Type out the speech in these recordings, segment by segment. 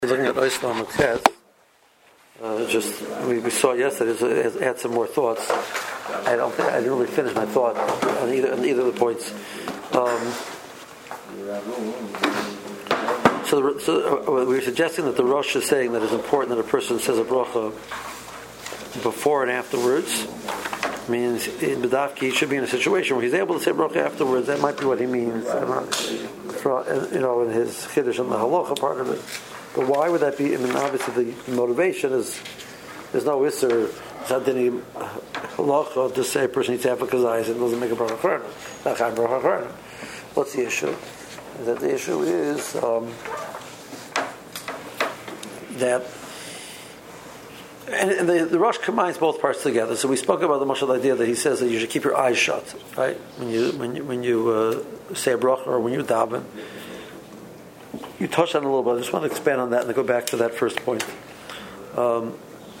Looking at Islam, it says, we saw yesterday, it had some more thoughts. I didn't really finish my thought on either of the points. So we were suggesting that the Rosh is saying that it's important that a person says a bracha before and afterwards. Means in B'davki he should be in a situation where he's able to say bracha afterwards. That might be what he means. In his Chiddush and the halacha part of it. But why would that be? I mean, obviously the motivation is there's no isser zadini halacha to say a person needs to have a kazayis and doesn't make a bracha churna. What's the issue? Is that the issue is that. And the Rosh combines both parts together. So we spoke about the mashal idea that he says that you should keep your eyes shut, right? When you say a bracha or when you daven. You touched on it a little bit. I just want to expand on that and go back to that first point. So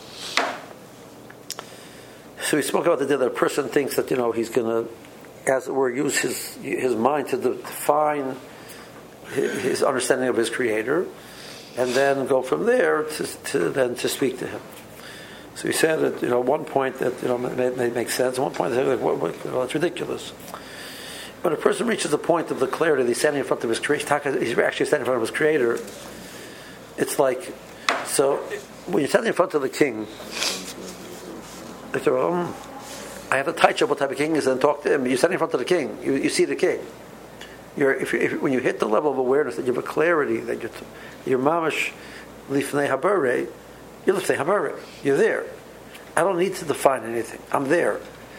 we spoke about the idea that a person thinks that he's going to, as it were, use his mind to define his understanding of his Creator, and then go from there to speak to Him. So he said at one point that may make sense. At one point, they said, it's ridiculous. When a person reaches the point of the clarity that he's standing in front of his Creator, he's actually standing in front of his Creator. It's like, so when you're standing in front of the king, they say, I have to touch up what type of king is and talk to him. You're standing in front of the king. You see the king. When you hit the level of awareness that you have a clarity that you're mamash lifnei habare, you're lifnei habare. You're there. I don't need to define anything. I'm there.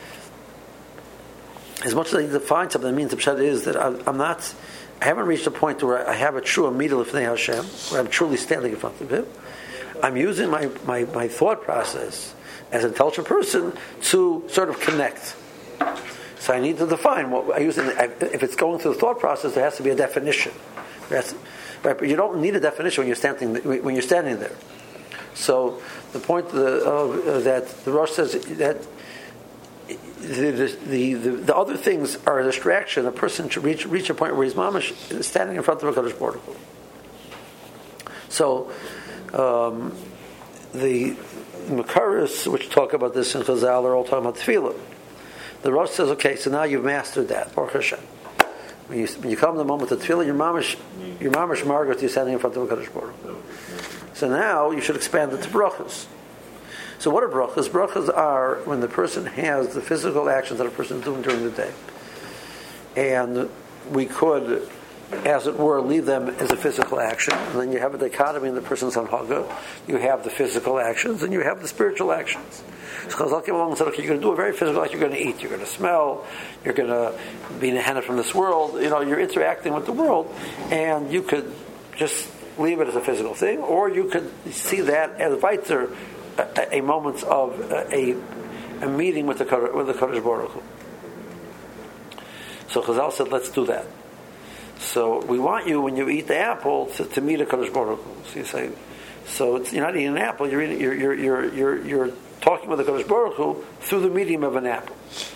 As much as I need to find something, that means the pshat is that I haven't reached a point where I have a true amida lifnei Hashem, where I'm truly standing in front of Him. I'm using my thought process as an intelligent person to sort of connect. So I need to define what I use. If it's going through the thought process, there has to be a definition. Right, but you don't need a definition when you're standing there. So the point that the Rosh says that the other things are a distraction. A person should reach a point where his mamash is standing in front of a Kadosh Baruch Hu. So the Makaris, which talk about this in Chazal, are all talking about tefillah. The Rosh says, okay, so now you've mastered that, Baruch Hashem. When you come to the moment of tefillah, your mamash margaret, you're standing in front of a Kadosh Baruch Hu. So now you should expand it to brachas. So what are brachas? Brachas are when the person has the physical actions that a person is doing during the day. And we could, as it were, leave them as a physical action. And then you have a dichotomy in the person's anhaga. You have the physical actions and you have the spiritual actions. So Chazal came along and said, okay, you're going to do a very physical act. You're going to eat. You're going to smell. You're going to be in a henna from this world. You're interacting with the world. And you could just leave it as a physical thing. Or you could see that as weiter, a moment of a meeting with the Kadosh Baruch Hu. So Chazal said, let's do that. So we want you, when you eat the apple, to meet a Kadosh Baruch Hu. So you say, you're not eating an apple. You're talking with the Kadosh Baruch Hu through the medium of an apple.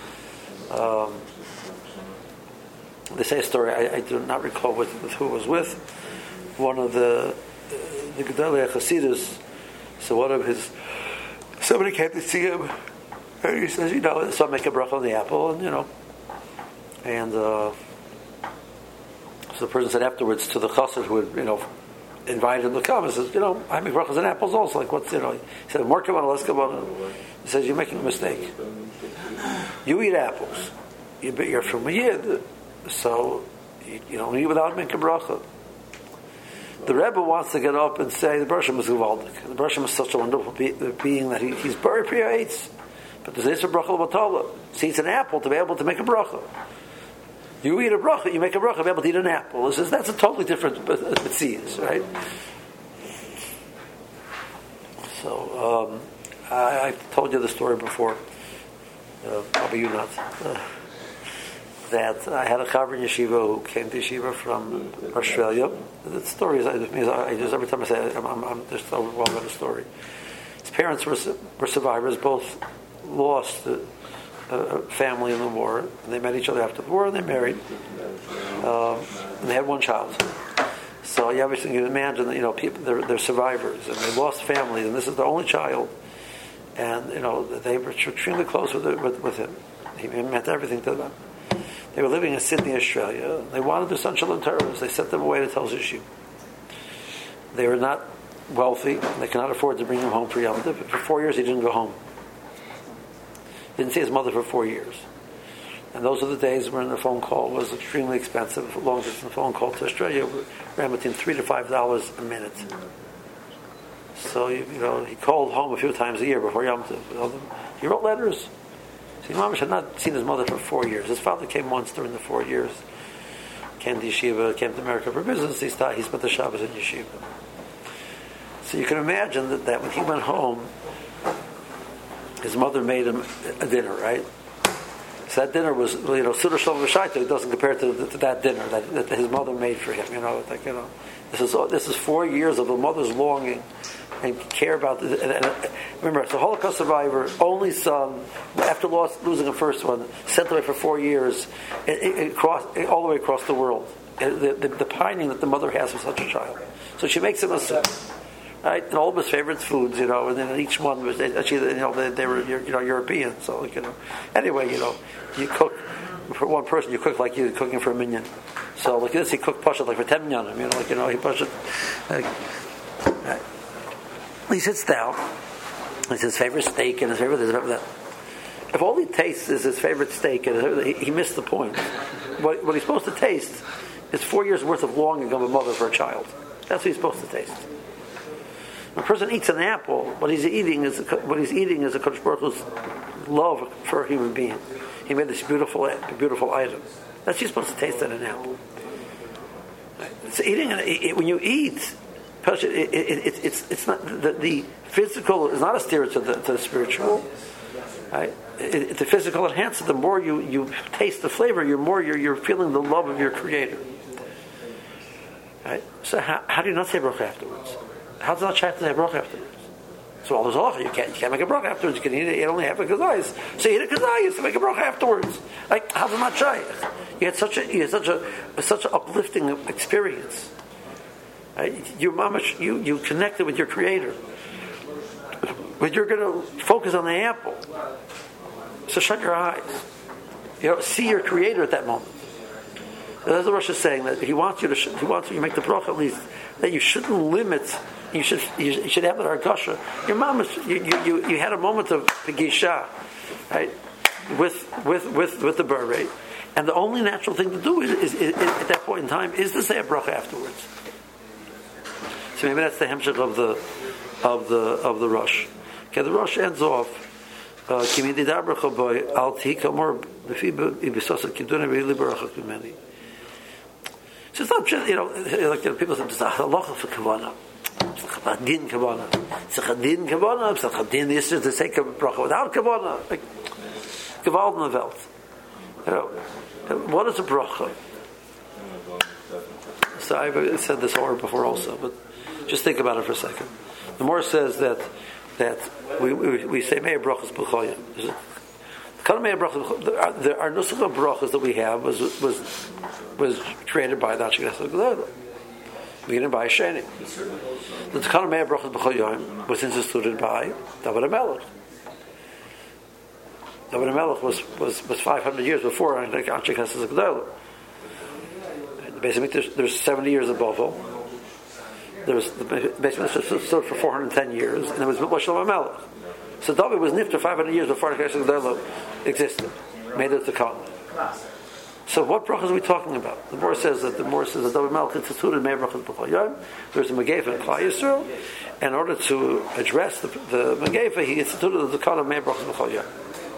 They say a story. I do not recall with who it was with. One of the Gedolei Chasidus. So somebody came to see him, and he says, so I make a bracha on the apple, and so the person said afterwards to the chassid who had, invited him to come, he says, I make brachas on apples also, like what's, he said, more kavanah, less kavanah. He says, you're making a mistake. You eat apples. You're from a yid, so you don't eat without making a bracha. The Rebbe wants to get up and say the Bershom is Givaldik. The Bershom is such a wonderful being that he's buried Priya Eitz. But there's a bracha l'batala. He eats an apple to be able to make a bracha. You eat a bracha, you make a bracha to be able to eat an apple. He says that's a totally different mitzvahs, right? So I told you the story before. Probably you not. That I had a chaver in yeshiva who came to yeshiva from Australia. The story is, I just every time I say it, I'm just overwhelmed by the story. His parents were survivors, both lost a family in the war, and they met each other after the war, and they married, and they had one child. So you obviously can imagine that people they're survivors and they lost families, and this is the only child, and they were extremely close with him. He meant everything to them. They were living in Sydney, Australia. They wanted their son Shalom Torah. They sent them away to Tel Yeshiva. They were not wealthy. They could not afford to bring him home for Yom Tov. For 4 years, he didn't go home. He didn't see his mother for 4 years. And those are the days when the phone call was extremely expensive. A long distance phone call to Australia ran between $3 to $5 a minute. So he called home a few times a year before Yom Tov. He wrote letters. See, Mamash had not seen his mother for 4 years. His father came once during the 4 years. Came to Yeshiva, came to America for business. He spent the Shabbos in Yeshiva. So you can imagine that when he went home, his mother made him a dinner, right? So that dinner was, Suda Shalom V'Shaita. It doesn't compare to that dinner that his mother made for him. This is 4 years of the mother's longing and care about this. And remember, it's a Holocaust survivor, only son, after losing the first one, sent away for 4 years, all the way across the world. The pining that the mother has for such a child. So she makes him a son. Right? And all of his favorite foods, and then each one was actually, they were, European. So, anyway, you cook for one person, you cook like you're cooking for a minyan. So, like this, he cooked pashat like for 10 minyanim. He pashat. Right. He sits down. It's his favorite steak and his favorite this, that. If all he tastes is his favorite steak, and he missed the point. What he's supposed to taste is 4 years worth of longing of a mother for a child. That's what he's supposed to taste. When a person eats an apple, what he's eating is a Kodesh Baruch Hu's love for a human being. He made this beautiful item. That's what you're supposed to taste in an apple. So when you eat, it's not the physical is not a steer to the spiritual. Right? The physical enhances. The more you taste the flavor, you're feeling the love of your Creator. Right? So how do you not say bracha afterwards? How does not shaykh to say bracha afterwards? So all those halacha, you can't make a bracha afterwards. You can eat only half a kazayis. So eat a kazayis to make a bracha afterwards. Like how does not shaykh? You had such an uplifting experience. Right? You connected with your Creator, but you're going to focus on the apple. So shut your eyes. See your Creator at that moment. As the Rosh is saying that he wants you to make the bracha at least that you shouldn't limit. You should have that hargasha. Your mom you had a moment of pegisha, right, with the beret, and the only natural thing to do is at that point in time is to say a bracha afterwards. So maybe that's the hemshech of the Rosh. Okay, the Rosh ends off. So it's not just, people say, it's a halacha for kavanah. It's a chadin kavanah. It's a chadin kavanah. It's a chadin yisr to say bracha without kavanah. Like, gewalt in the welt. What is a bracha? So I've said this over before also, but just think about it for a second. The Gemara says that we say mei brachas b'choyim. Our nusach of brachas that we have was created by the Anshe Knesset Gedolah. We didn't buy a sheni. The Tekana Mei brachas b'choyim was instituted by David HaMelech. David HaMelech was 500 years before Anshe Knesset Gedolah. Basically, there's 70 years of Bovel. There was basically stood for 410 years, and there was Moshe HaMelech. So David was nifter 500 years before the Knesset Gedolah existed. Made it to come. So what brachas are we talking about? The Gemara says that David HaMelech instituted Mei brachas b'chol yom. There's a Megeva in Klal Yisrael. In order to address the Megeva, he instituted the Zakon of Mei brachas b'chol yom.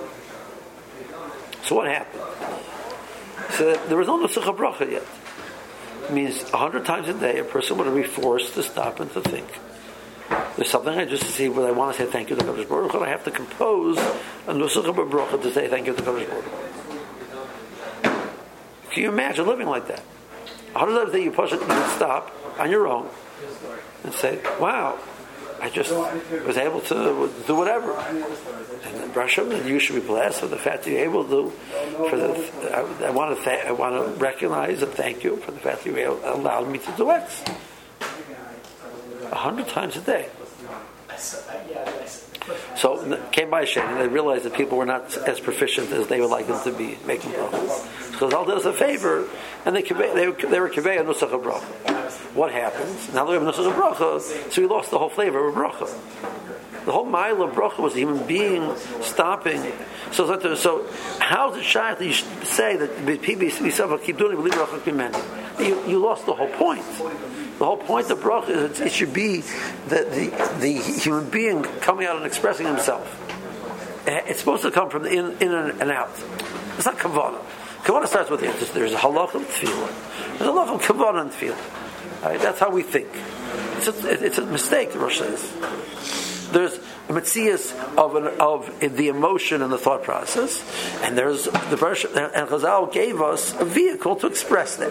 So what happened? So there was no Nusach bracha yet. It means 100 times a day a person would be forced to stop and to think. There's something I just see where I want to say thank you to Kadosh Baruch Hu, and I have to compose a nusach bracha to say thank you to Kadosh Baruch Hu. Can you imagine living like that? 100 times a day you push it, you can stop on your own and say, wow, I just was able to do whatever. And Hashem, and you should be blessed for the fact that you're able to. I want to recognize and thank you for the fact that you allowed me to do X 100 times a day. So came by Hashem, and they realized that people were not as proficient as they would like them to be making brachas. Because Allah did us a favor, and they were kivei a nusach of bracha. What happens? Now that we have a nusach of bracha, so we lost the whole flavor of bracha. The whole mile of bracha was a human being stopping. So how is it shy that you should say that keep doing it, believe bracha b'meni? You lost the whole point. The whole point of bracha is it should be the human being coming out and expressing himself. It's supposed to come from the in and out. It's not kavanah. Kavanah starts with it. There's a halach of tefillah. There's a halach of kavanah and tefillah. Right? That's how we think. It's a mistake, the Rosh says. There's a metzias of the emotion and the thought process, and there's the version. And Chazal gave us a vehicle to express that.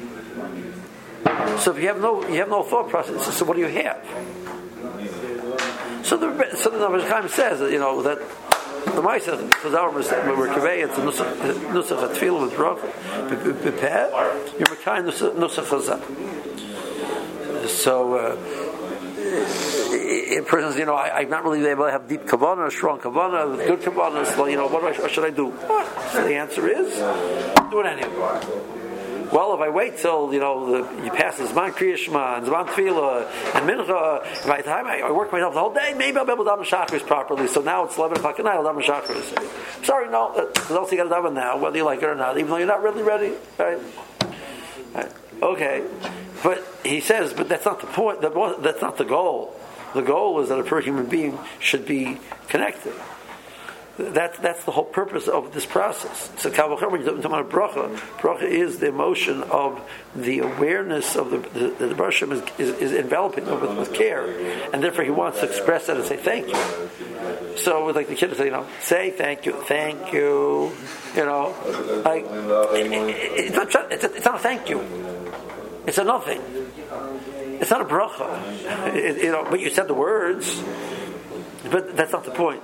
So if you have no thought process, so what do you have? So the Nefesh Chaim says that that the Ma'aseh Chazal were kavei it's nusach atfilah with bracha b'peh you're mekayim nusach chazal. So a person says, I'm not really able to have deep kavanah, strong kavanah, good kavanah. So what should I do? So the answer is do it anyway. Well, if I wait till you pass the Zman Kriya Shema and Zman Tefillah and Mincha, by the time I work myself the whole day, maybe I'll be able to daven Shacharis properly. So now it's 11 o'clock at night, I'll daven Shacharis. Sorry, no, because else you got to daven now, whether you like it or not, even though you're not really ready. Right? Okay, but he says, but that's not the point. That's not the goal. The goal is that a human being should be connected. That's the whole purpose of this process. So, when you're talking about bracha is the emotion of the awareness of the Baruch Hashem is enveloping them with care, and therefore he wants to express that and say thank you. So, like the kid would say, say thank you. Like it's not a thank you. It's a nothing. It's not a bracha. But you said the words, but that's not the point.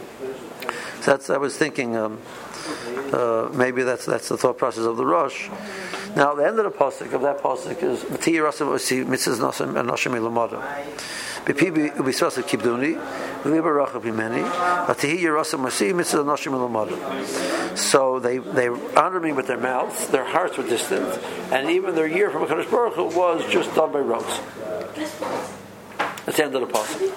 I was thinking maybe that's the thought process of the Rosh. Now the end of the pasuk of that pasuk is V'tihi Rasav Osi Mitzvahs Nashim and Nashim Ilamada. B'pi Ubisrasav Kibduni V'liba Rachav B'meni V'tihi Rasav Osi Mitzvahs Nashim Ilamada. So they honored me with their mouths, their hearts were distant, and even their year from HaKadosh Baruch Hu was just done by roads. That's the end of the pasuk.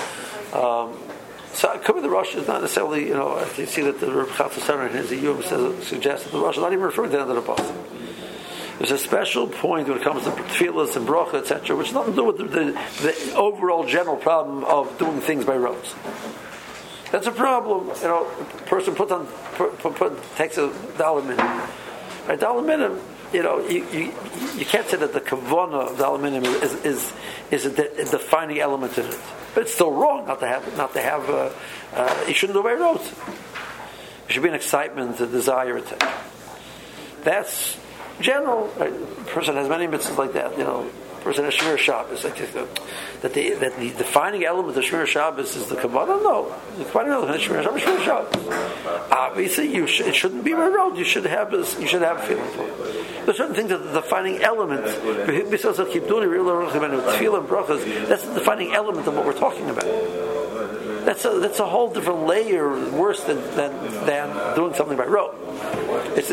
So it could be the Rosh is not necessarily, you see that the Reb Chatzah Center in his Iyum suggests that the Rosh is not even referring to the end of the pasuk. There's a special point when it comes to tefillas and bracha, etc., which has nothing to do with the overall general problem of doing things by rotes. That's a problem. A person takes a dollar minimum. Right, dollar minimum. You can't say that the kavanah of dollar minimum is a defining element in it. But it's still wrong not to have. You shouldn't do by rotes. There should be an excitement, a desire, etc. That's general. Right? A person has many mitzvahs like that. A person has Shemir Shabbos. That the defining element of Shemir Shabbos is the kavanah. No, the defining element of Shemir Shabbos is Shemir Shabbos. Obviously, it shouldn't be by rote. You should have a feeling for it. There's certain things that the defining element. Besides keep doing tefillah and brachas, that's the defining element of what we're talking about. That's a whole different layer, worse than doing something by rote. It's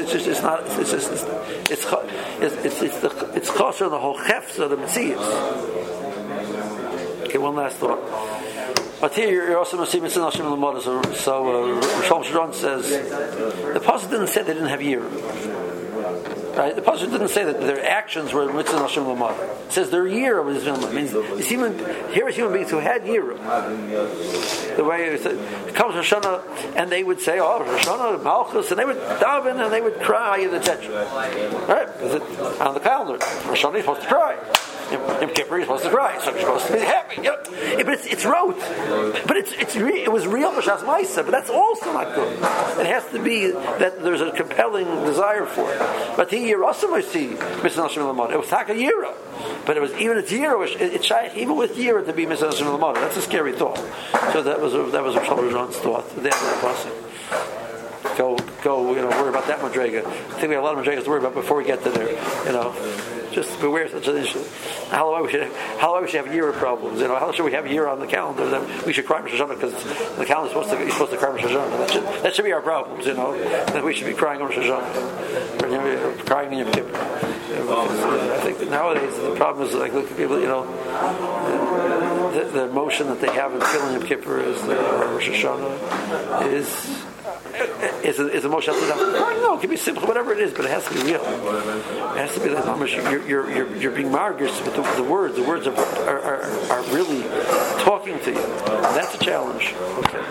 closer to the whole chefs of the Metzias. Okay, one last thought. But here you're also Masih Mitzvah Nashim L'Moda. So Shalom Shadron says the pasuk didn't say they didn't have year. Right? The pasuk didn't say that their actions were Mitzvah Nashim L'Moda. It says their year was Mitzvah. Means human beings who had year. The way it comes to Hashanah, and they would say, Hashanah, Malchus, and they would daven and they would cry, and etc. Right? On the calendar, Hashanah is supposed to cry. Yom Kippur, you're supposed to cry. So you're supposed to be happy. But it's rote. But it was real B'Shas Ma'isa, but that's also not good. It has to be that there's a compelling desire for it. But he also might see Mr. Nashim Lamad. It was Taka Yira, but it was even a Yira. It's shy even with Yira to be Mr. Nashim Lamad. That's a scary thought. So that was a Shlomo Zhan's thought. The end of the process. Go, worry about that Madrega. I think we have a lot of Madregas to worry about before we get to there. Just beware of such an issue. How we should have year problems. How should we have a year on the calendar that we should cry Rosh Hashanah because the calendar is supposed to cry Rosh Hashanah. That should be our problems. That we should be crying Rosh Hashanah, or, crying in Yom Kippur. I think that nowadays the problem is like look at people. The emotion that they have in killing Yom Kippur is Rosh Hashanah is a motion. No, it can be simple, whatever it is, but it has to be real. It has to be that you're being margus with the words. The words are really talking to you. That's a challenge. Okay.